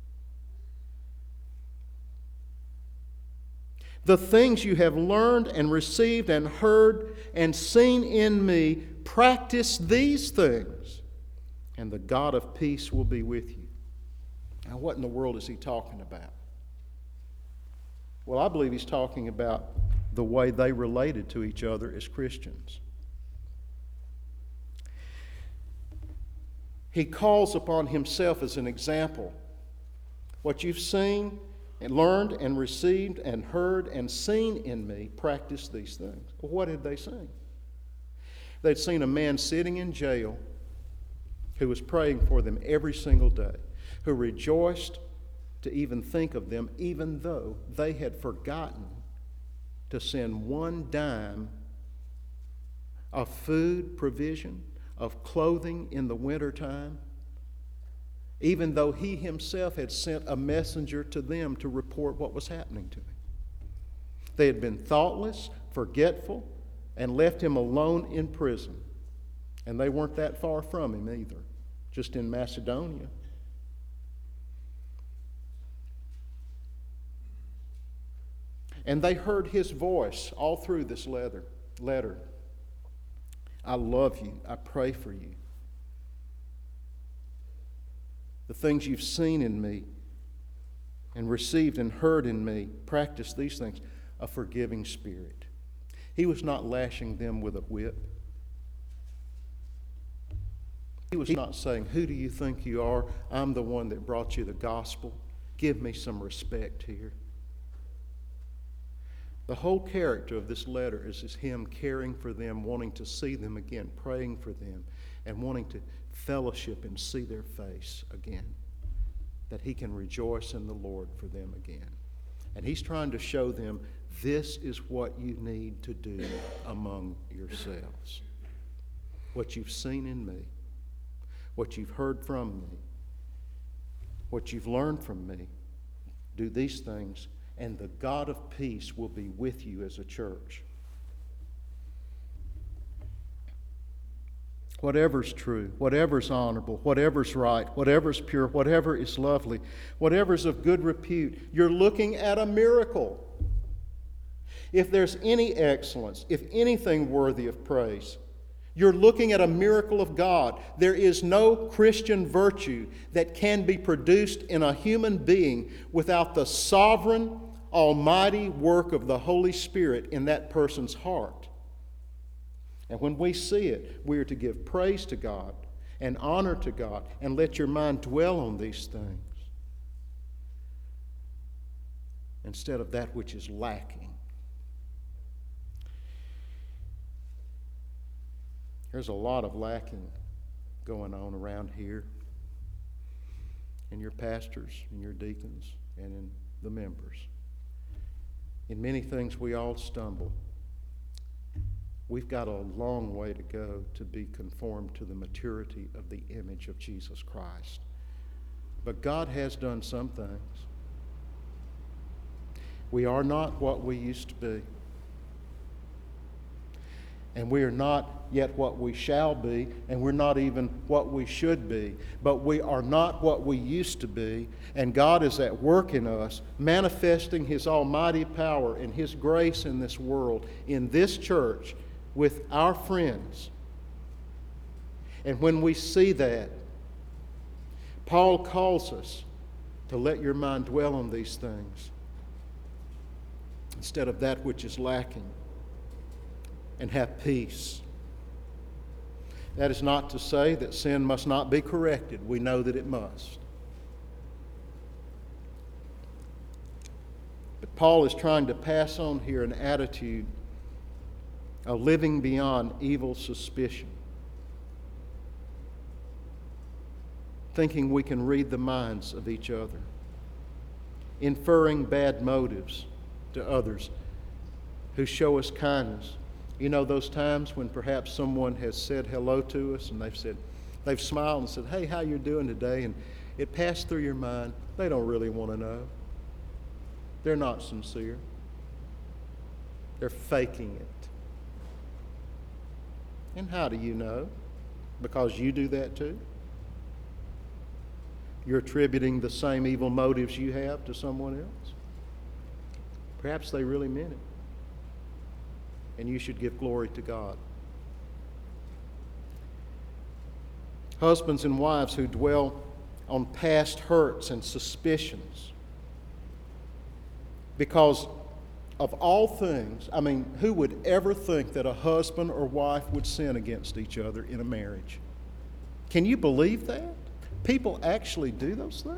The things you have learned and received and heard and seen in me, practice these things, and the God of peace will be with you. Now, what in the world is he talking about? Well, I believe he's talking about the way they related to each other as Christians. He calls upon himself as an example. What you've seen and learned and received and heard and seen in me, practice these things. Well, what had they seen? They'd seen a man sitting in jail who was praying for them every single day, who rejoiced to even think of them, even though they had forgotten to send one dime of food provision, of clothing in the wintertime, even though he himself had sent a messenger to them to report what was happening to him. They had been thoughtless, forgetful, and left him alone in prison. And they weren't that far from him either, just in Macedonia. And they heard his voice all through this letter. letter. I love you. I pray for you. The things you've seen in me and received and heard in me, practice these things. A forgiving spirit. He was not lashing them with a whip. He was not saying, who do you think you are? I'm the one that brought you the gospel. Give me some respect here. The whole character of this letter is, is him caring for them, wanting to see them again, praying for them, and wanting to fellowship and see their face again, that he can rejoice in the Lord for them again. And he's trying to show them, this is what you need to do among yourselves. What you've seen in me, what you've heard from me, what you've learned from me, do these things, and the God of peace will be with you as a church. Whatever's true, whatever's honorable, whatever's right, whatever's pure, whatever is lovely, whatever's of good repute, you're looking at a miracle. If there's any excellence, if anything worthy of praise, you're looking at a miracle of God. There is no Christian virtue that can be produced in a human being without the sovereign, almighty work of the Holy Spirit in that person's heart. And when we see it, we are to give praise to God and honor to God and let your mind dwell on these things instead of that which is lacking. There's a lot of lacking going on around here in your pastors, in your deacons, and in the members. In many things we all stumble. We've got a long way to go to be conformed to the maturity of the image of Jesus Christ. But God has done some things. We are not what we used to be. And we are not yet what we shall be, and we're not even what we should be. But we are not what we used to be, and God is at work in us, manifesting His almighty power and His grace in this world, in this church, with our friends. And when we see that, Paul calls us to let your mind dwell on these things instead of that which is lacking, and have peace. That is not to say that sin must not be corrected. We know that it must. But Paul is trying to pass on here an attitude of living beyond evil suspicion, thinking we can read the minds of each other, inferring bad motives to others who show us kindness. You know, those times when perhaps someone has said hello to us and they've said, they've smiled and said, "Hey, how you doing today?" And it passed through your mind, they don't really want to know. They're not sincere. They're faking it. And how do you know? Because you do that too? You're attributing the same evil motives you have to someone else? Perhaps they really meant it. And you should give glory to God. Husbands and wives who dwell on past hurts and suspicions. Because of all things, I mean, who would ever think that a husband or wife would sin against each other in a marriage? Can you believe that? People actually do those things?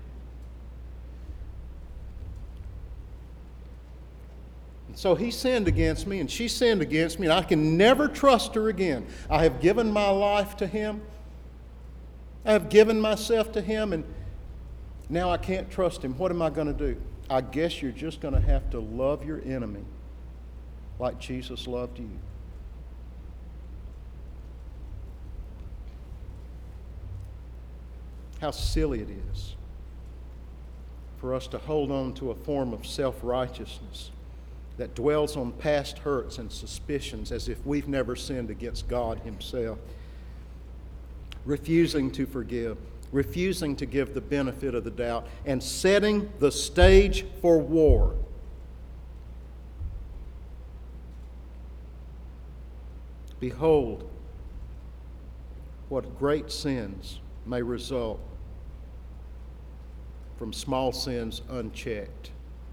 So he sinned against me and she sinned against me, and I can never trust her again. I have given my life to him. I have given myself to him, and now I can't trust him. What am I going to do? I guess you're just going to have to love your enemy like Jesus loved you. How silly it is for us to hold on to a form of self-righteousness that dwells on past hurts and suspicions as if we've never sinned against God Himself. Refusing to forgive, refusing to give the benefit of the doubt, and setting the stage for war. Behold, what great sins may result from small sins unchecked.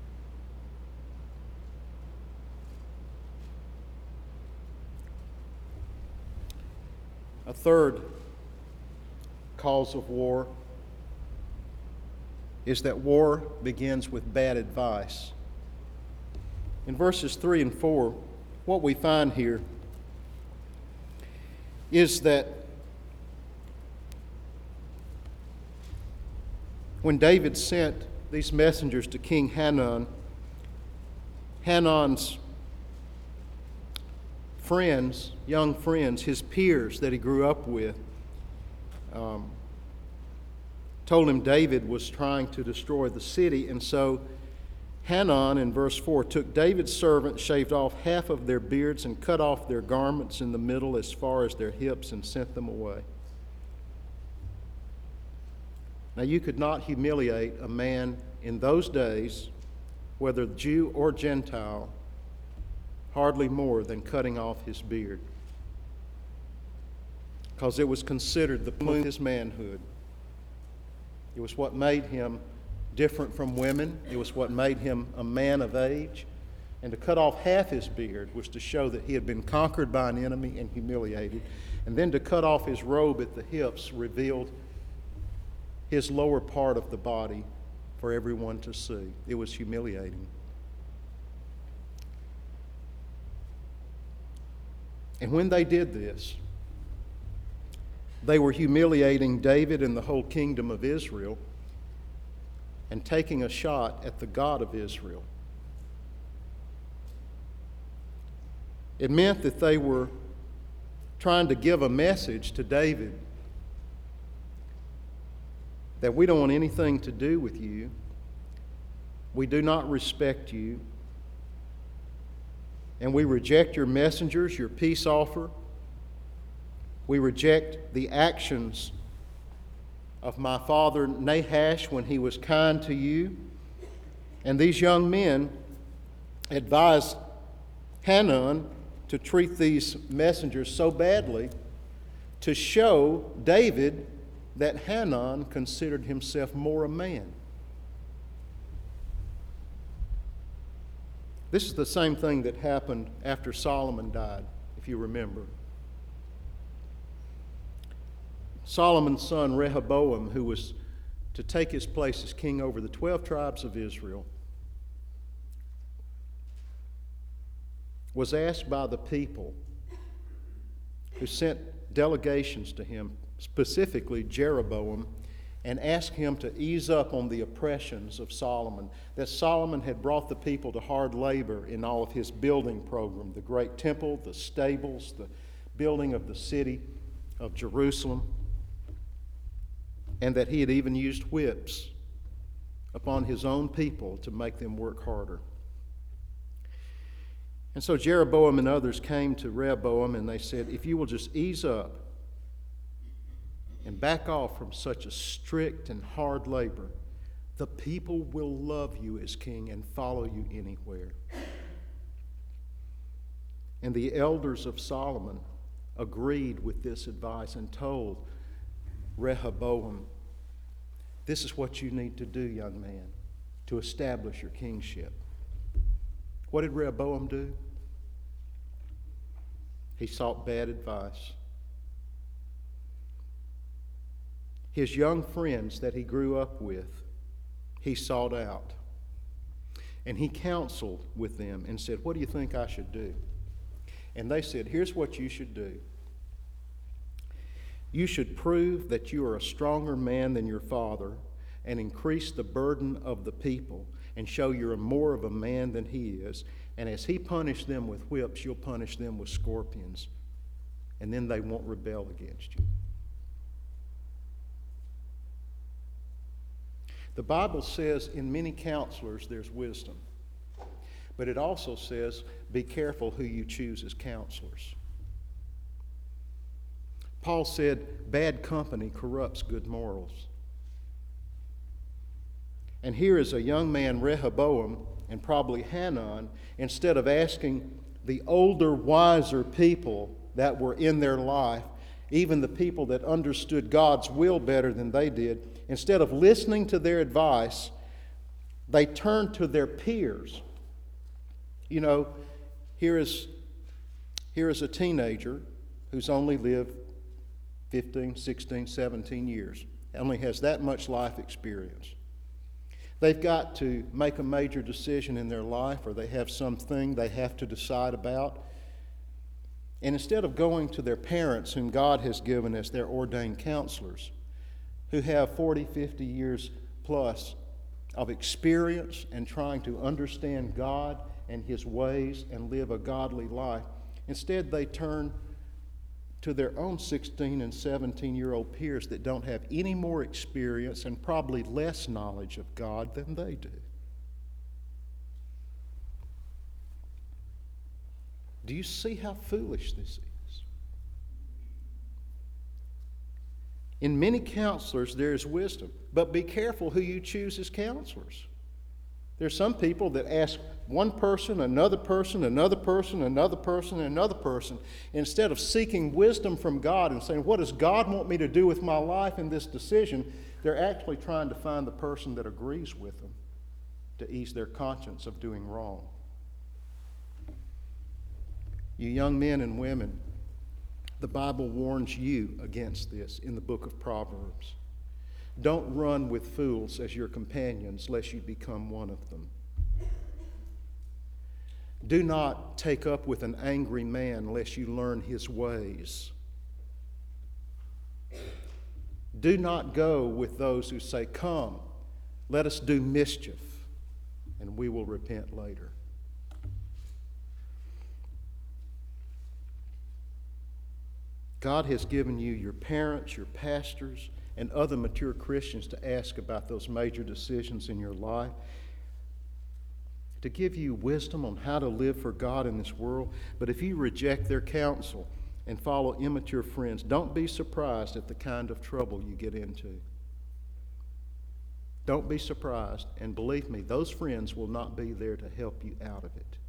A third cause of war is that war begins with bad advice. In verses three and four, what we find here is that when David sent these messengers to King Hanun, Hanun's friends, young friends, his peers that he grew up with, um, told him David was trying to destroy the city. And so Hanun, in verse four, took David's servants, shaved off half of their beards, and cut off their garments in the middle as far as their hips, and sent them away. Now, you could not humiliate a man in those days, whether Jew or Gentile, hardly more than cutting off his beard, because it was considered the plume of his manhood. It was what made him different from women. It was what made him a man of age. And to cut off half his beard was to show that he had been conquered by an enemy and humiliated. And then to cut off his robe at the hips revealed his lower part of the body for everyone to see. It was humiliating. And when they did this, they were humiliating David and the whole kingdom of Israel and taking a shot at the God of Israel. It meant that they were trying to give a message to David that we don't want anything to do with you. We do not respect you. and we reject your messengers, your peace offer. We reject the actions of my father Nahash when he was kind to you. And these young men advised Hanun to treat these messengers so badly to show David that Hanun considered himself more a man. This is the same thing that happened after Solomon died, if you remember. Solomon's son Rehoboam, who was to take his place as king over the twelve tribes of Israel, was asked by the people who sent delegations to him, specifically Jeroboam, and asked him to ease up on the oppressions of Solomon, that Solomon had brought the people to hard labor in all of his building program, the great temple, the stables, the building of the city of Jerusalem, and that he had even used whips upon his own people to make them work harder. And so Jeroboam and others came to Rehoboam and they said, if you will just ease up and back off from such a strict and hard labor, the people will love you as king and follow you anywhere. And the elders of Solomon agreed with this advice and told Rehoboam, this is what you need to do, young man, to establish your kingship. What did Rehoboam do? He sought bad advice. His young friends that he grew up with, he sought out. And he counseled with them and said, what do you think I should do? And they said, here's what you should do. You should prove that you are a stronger man than your father and increase the burden of the people and show you're more of a man than he is. And as he punished them with whips, you'll punish them with scorpions. And then they won't rebel against you. The Bible says in many counselors there's wisdom. But it also says be careful who you choose as counselors. Paul said bad company corrupts good morals. And here is a young man, Rehoboam, and probably Hanun, instead of asking the older, wiser people that were in their life, even the people that understood God's will better than they did, instead of listening to their advice, they turned to their peers. You know, here is, here is a teenager who's only lived fifteen, sixteen, seventeen years, only has that much life experience. They've got to make a major decision in their life, or they have something they have to decide about. And instead of going to their parents, whom God has given as their ordained counselors, who have forty, fifty years plus of experience and trying to understand God and His ways and live a godly life, instead they turn to their own sixteen and seventeen-year-old peers that don't have any more experience and probably less knowledge of God than they do. Do you see how foolish this is? In many counselors, there is wisdom, but be careful who you choose as counselors. There's some people that ask one person, another person, another person, another person, another person, instead of seeking wisdom from God and saying, what does God want me to do with my life in this decision? They're actually trying to find the person that agrees with them to ease their conscience of doing wrong. You young men and women, the Bible warns you against this in the book of Proverbs. Don't run with fools as your companions, lest you become one of them. Do not take up with an angry man, lest you learn his ways. Do not go with those who say, come, let us do mischief, and we will repent later. God has given you your parents, your pastors, and other mature Christians to ask about those major decisions in your life, to give you wisdom on how to live for God in this world. But if you reject their counsel and follow immature friends, don't be surprised at the kind of trouble you get into. Don't be surprised, and believe me, those friends will not be there to help you out of it.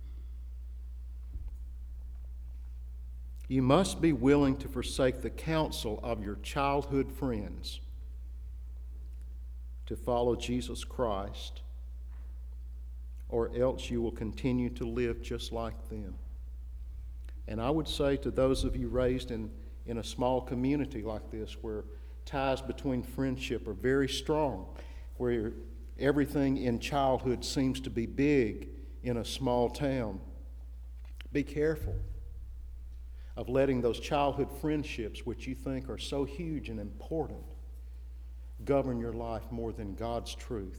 You must be willing to forsake the counsel of your childhood friends to follow Jesus Christ, or else you will continue to live just like them. And I would say to those of you raised in, in a small community like this, where ties between friendship are very strong, where everything in childhood seems to be big in a small town, be careful of letting those childhood friendships, which you think are so huge and important, govern your life more than God's truth.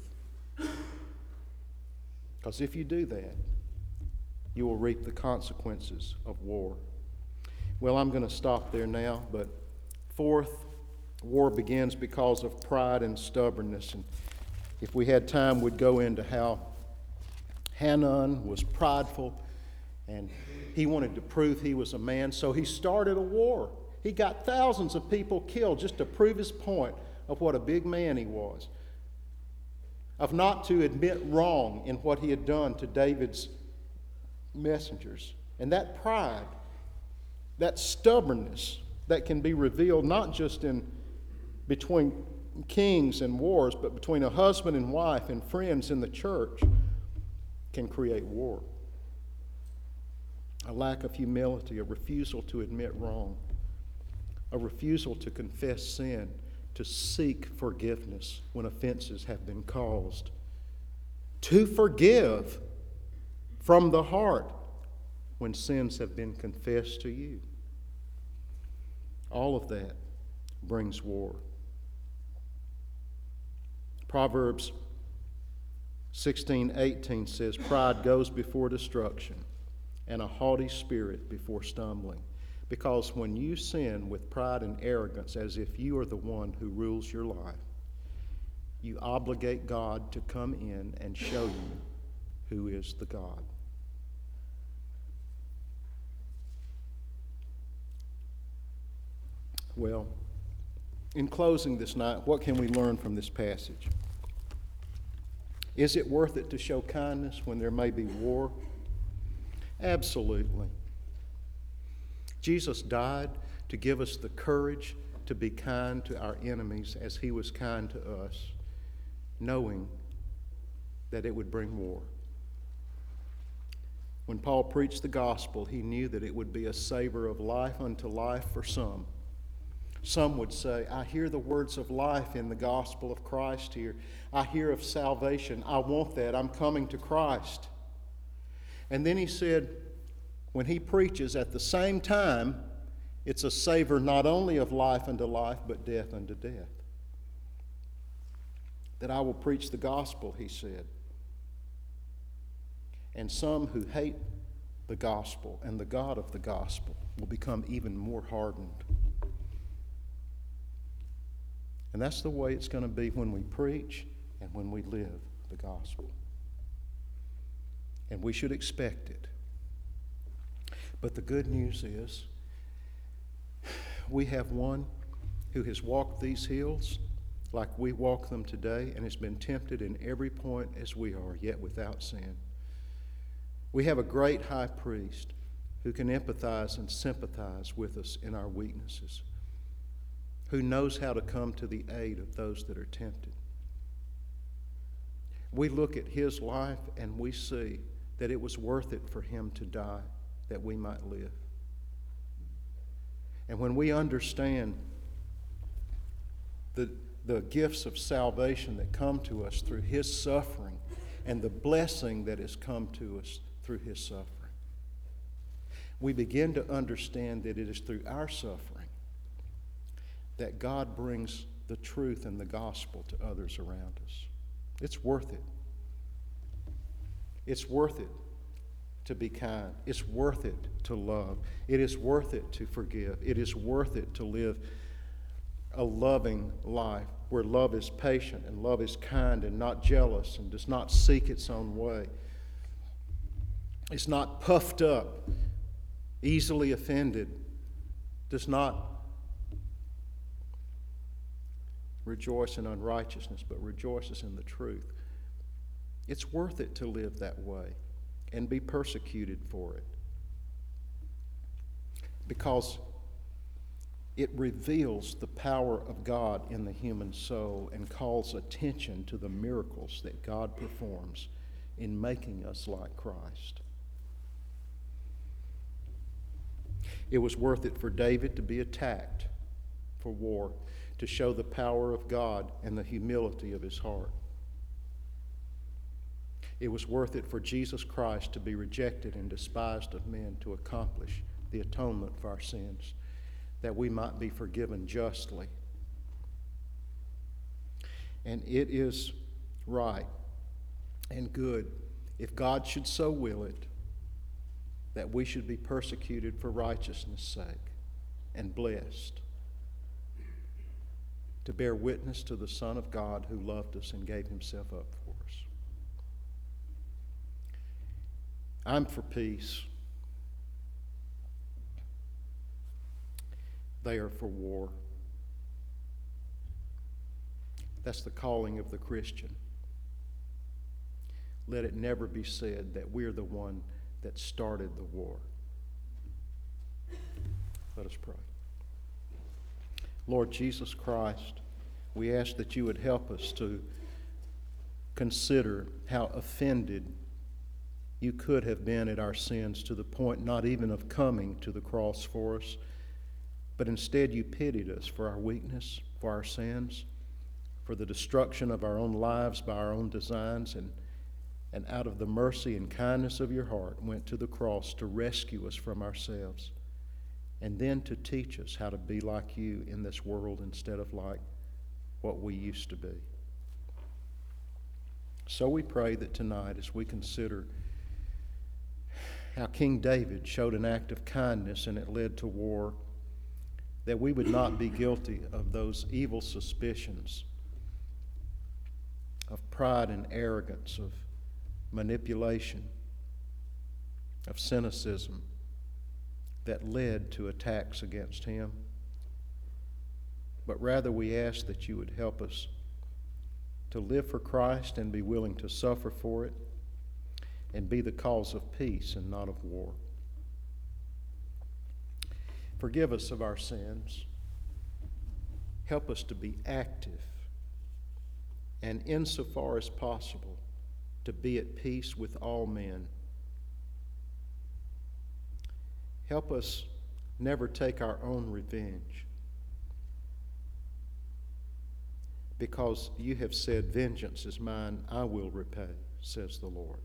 Because if you do that, you will reap the consequences of war. Well, I'm going to stop there now, but fourth, war begins because of pride and stubbornness. And if we had time, we'd go into how Hanun was prideful and he wanted to prove he was a man, so he started a war. He got thousands of people killed just to prove his point of what a big man he was, of not to admit wrong in what he had done to David's messengers. And that pride, that stubbornness that can be revealed not just in between kings and wars, but between a husband and wife and friends in the church, can create war. A lack of humility, a refusal to admit wrong, a refusal to confess sin, to seek forgiveness when offenses have been caused, to forgive from the heart when sins have been confessed to you. All of that brings war. Proverbs sixteen eighteen says, "Pride goes before destruction, and a haughty spirit before stumbling." Because when you sin with pride and arrogance as if you are the one who rules your life, you obligate God to come in and show you who is the God. Well, in closing this night, what can we learn from this passage? Is it worth it to show kindness when there may be war? Absolutely. Jesus died to give us the courage to be kind to our enemies as he was kind to us, knowing that it would bring war. When Paul preached the gospel, he knew that it would be a savor of life unto life for some. Some would say, I hear the words of life in the gospel of Christ here. I hear of salvation. I want that. I'm coming to Christ. And then he said, when he preaches at the same time, it's a savor not only of life unto life, but death unto death. That I will preach the gospel, he said. And some who hate the gospel and the God of the gospel will become even more hardened. And that's the way it's going to be when we preach and when we live the gospel. And we should expect it. But the good news is we have one who has walked these hills like we walk them today and has been tempted in every point as we are, yet without sin. We have a great high priest who can empathize and sympathize with us in our weaknesses, who knows how to come to the aid of those that are tempted. We look at his life and we see that it was worth it for him to die that we might live. And when we understand the, the gifts of salvation that come to us through his suffering and the blessing that has come to us through his suffering, we begin to understand that it is through our suffering that God brings the truth and the gospel to others around us. It's worth it. It's worth it to be kind. It's worth it to love. It is worth it to forgive. It is worth it to live a loving life where love is patient and love is kind and not jealous and does not seek its own way. is not puffed up, easily offended, does not rejoice in unrighteousness, but rejoices in the truth, it's worth it to live that way and be persecuted for it, because it reveals the power of God in the human soul and calls attention to the miracles that God performs in making us like Christ. It was worth it for David to be attacked for war, to show the power of God and the humility of his heart. It was worth it for Jesus Christ to be rejected and despised of men to accomplish the atonement for our sins, that we might be forgiven justly. And it is right and good, if God should so will it, that we should be persecuted for righteousness' sake and blessed to bear witness to the Son of God who loved us and gave himself up for us. I'm for peace. They are for war. That's the calling of the Christian. Let it never be said that we're the one that started the war. Let us pray. Lord Jesus Christ, we ask that you would help us to consider how offended you could have been at our sins, to the point not even of coming to the cross for us, but instead you pitied us for our weakness, for our sins, for the destruction of our own lives by our own designs, and, and out of the mercy and kindness of your heart went to the cross to rescue us from ourselves, and then to teach us how to be like you in this world instead of like what we used to be. So we pray that tonight, as we consider how King David showed an act of kindness and it led to war, that we would not be guilty of those evil suspicions of pride and arrogance, of manipulation, of cynicism that led to attacks against him. But rather we ask that you would help us to live for Christ and be willing to suffer for it and be the cause of peace and not of war. Forgive us of our sins. Help us to be active and, insofar as possible, to be at peace with all men. Help us never take our own revenge, because you have said, "Vengeance is mine, I will repay," says the Lord.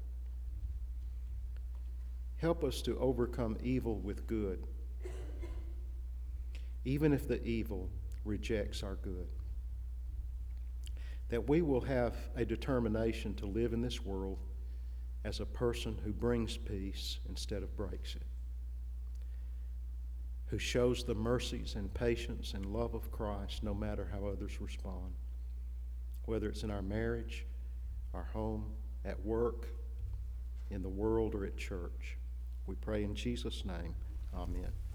Help us to overcome evil with good, even if the evil rejects our good. That we will have a determination to live in this world as a person who brings peace instead of breaks it, who shows the mercies and patience and love of Christ no matter how others respond, whether it's in our marriage, our home, at work, in the world, or at church. We pray in Jesus' name. Amen.